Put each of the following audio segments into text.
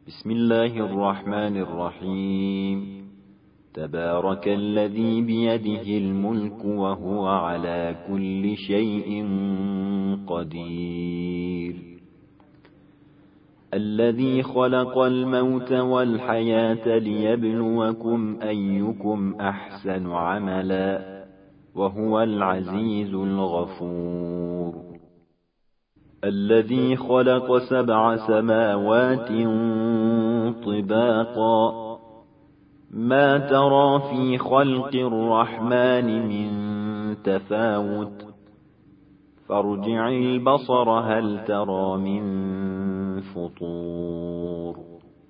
بسم الله الرحمن الرحيم. تبارك الذي بيده الملك وهو على كل شيء قدير. الذي خلق الموت والحياة ليبلوكم أيكم أحسن عملا وهو العزيز الغفور. الذي خلق 7 سماوات طباقا ما ترى في خلق الرحمن من تفاوت فارجع البصر هل ترى من فطور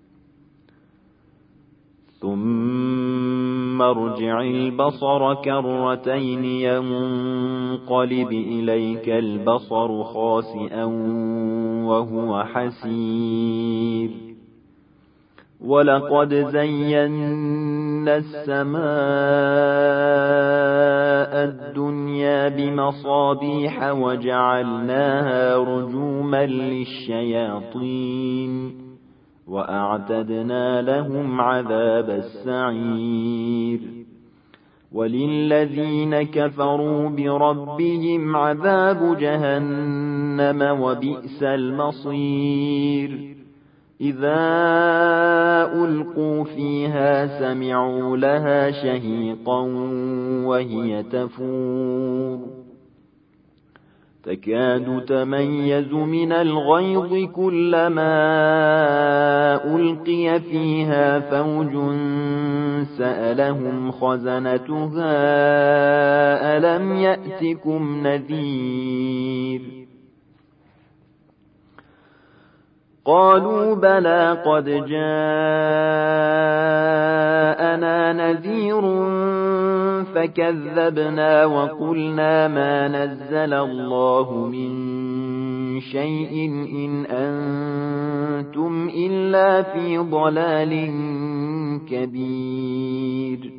ثم ارجع البصر كرتين ينقلب إليك البصر خاسئا وهو حسير. ولقد زينا السماء الدنيا بمصابيح وجعلناها رجوما للشياطين وأعتدنا لهم عذاب السعير. وللذين كفروا بربهم عذاب جهنم وبئس المصير. إذا ألقوا فيها سمعوا لها شهيقا وهي تفور تكاد تميز من الغيظ كلما ألقي فيها فوج سألهم خزنتها ألم يأتكم نذير. قالوا بلى قد جاءنا نذير فكذبنا وقلنا ما نزل الله من شيء إن أنتم إلا في ضلال كبير.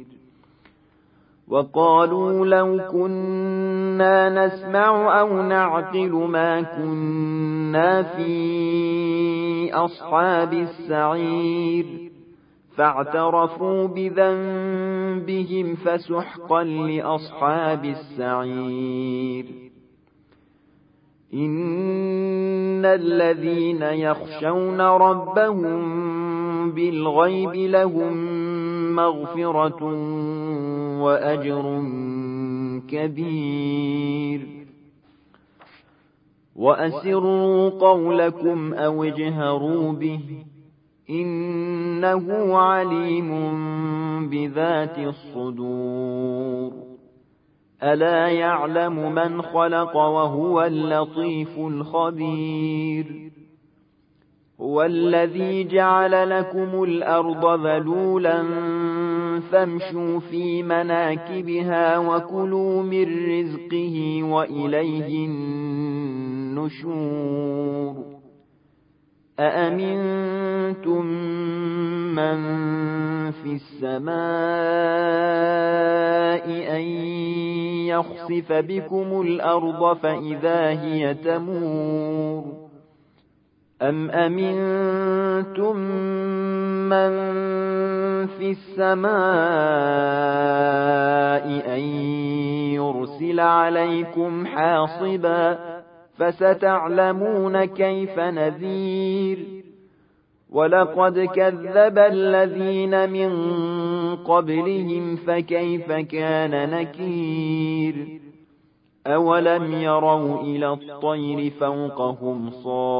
وقالوا لو كنا نسمع أو نعقل ما كنا في أصحاب السعير فاعترفوا بذنبهم فسحقا لأصحاب السعير. إن الذين يخشون ربهم بالغيب لهم مغفرة وأجر كبير. وأسروا قولكم أو اجهروا به إنه عليم بذات الصدور. ألا يعلم من خلق وهو اللطيف الخبير. هو الذي جعل لكم الأرض ذلولا فامشوا في مناكبها وكلوا من رزقه وإليه النشور. أأمنتم من في السماء أن يخسف بكم الأرض فإذا هي تمور أم أمنتم من في السماء أن يرسل عليكم حاصبا فستعلمون كيف نذير. ولقد كذب الذين من قبلهم فكيف كان نكير. أولم يروا إلى الطير فوقهم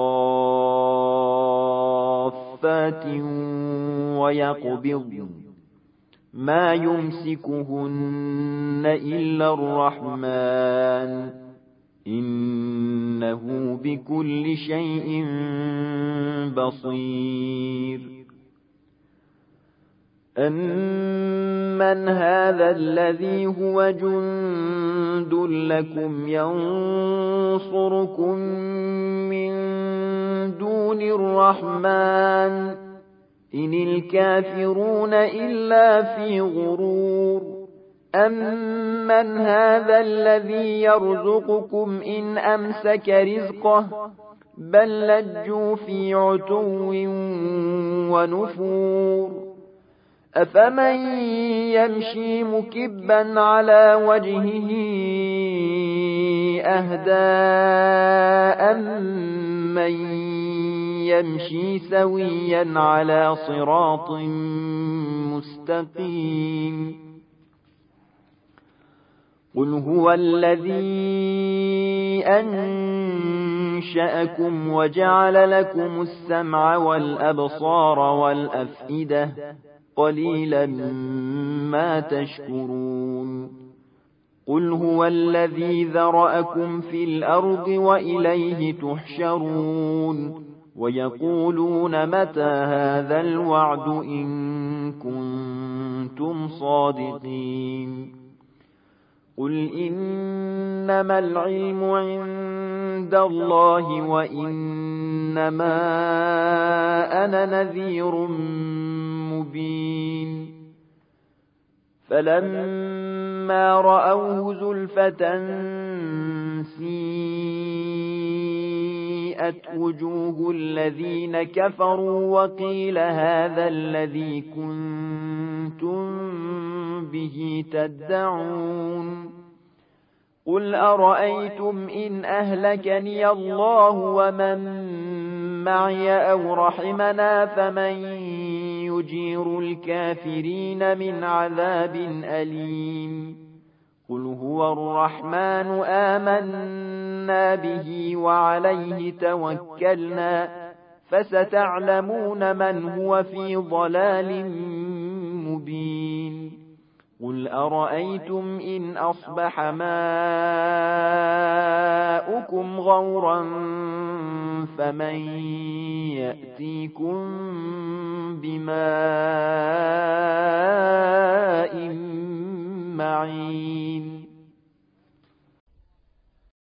صافات ويقبضن ما يمسكهن إلا الرحمن إنه بكل شيء بصير. أمن هذا الذي هو جند لكم ينصركم من دون الرحمن إن الكافرون إلا في غرور. أمن هذا الذي يرزقكم إن أمسك رزقه بل لجوا في عتو ونفور أفمن يمشي مكبا على وجهه أهدى من يمشي سويا على صراط مستقيم قل هو الذي أنشأكم وجعل لكم السمع والأبصار والأفئدة قليلا ما تشكرون قل هو الذي ذرأكم في الأرض وإليه تحشرون ويقولون متى هذا الوعد إن كنتم صادقين قل إنما العلم عند الله وإنما أنا نذير مبين فلما رأوه زلفة سيئت وجوه الذين كفروا وقيل هذا الذي كنتم به تدعون قل أرأيتم إن أهلكني الله ومن معي أو رحمنا فمن يجير الكافرين من عذاب أليم قل هو الرحمن آمنا به وعليه توكلنا فستعلمون من هو في ضلال مبين قل أرأيتم إن أصبح ماؤكم غورا فمن يأتيكم بماء